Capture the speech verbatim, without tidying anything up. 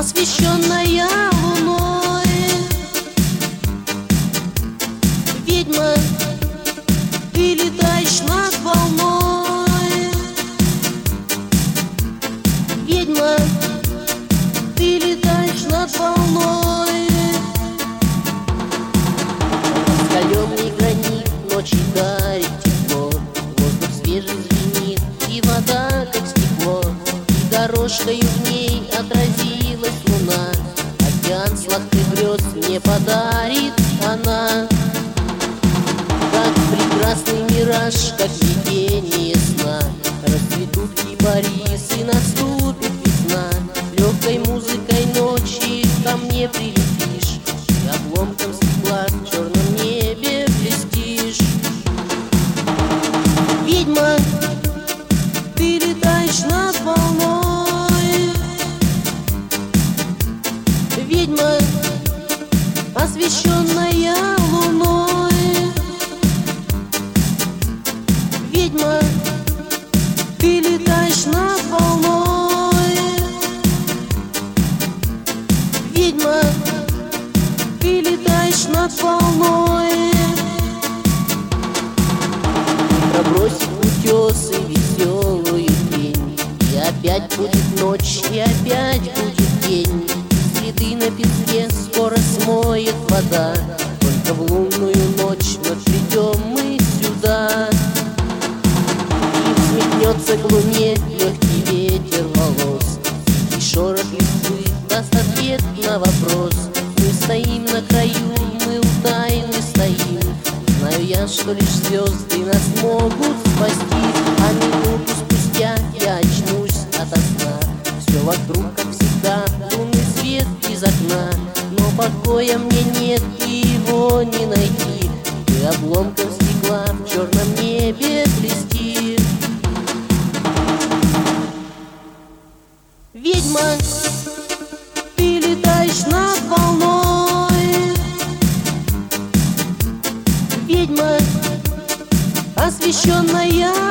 освещенная луной. Ведьма, ты летаешь над волной. Ведьма, ты летаешь над волной. Раскаленный гранит ночи дарит тепло, воздух свежий звенит, и вода как стекло, и дорожкою в ней отразилась луна. Океан сладких грез мне подарит она, как прекрасный мираж, как видение сна. Расцветут кипарисы, наступит весна. Легкой музыкой ночи ко мне прилетишь, и обломком стекла в черном небе блестишь. Ведьма, ты летаешь над волной. Ведьма, освещенная луной. Ведьма, ты летаешь над волной. Ведьма, ты летаешь над волной. Пробросит утесы веселую тень, и опять будет ночь, и опять будет день. Следы на песке скоро смоет вода, только в лунную ночь вновь придем мы сюда. И взметнется к луне легкий ветер волос, и шорох листвы даст ответ на вопрос. Мы стоим на краю, мы у тайны стоим. Знаю я, что лишь звезды нас могут спасти, а минуту спустя я очнусь ото сна. Все вокруг, как всегда, лунный свет из окна, но покоя мне нет, и его не найти. Ты обломком стекла в черном небе блести. Ведьма, ты летаешь над волной. Ведьма, освещенная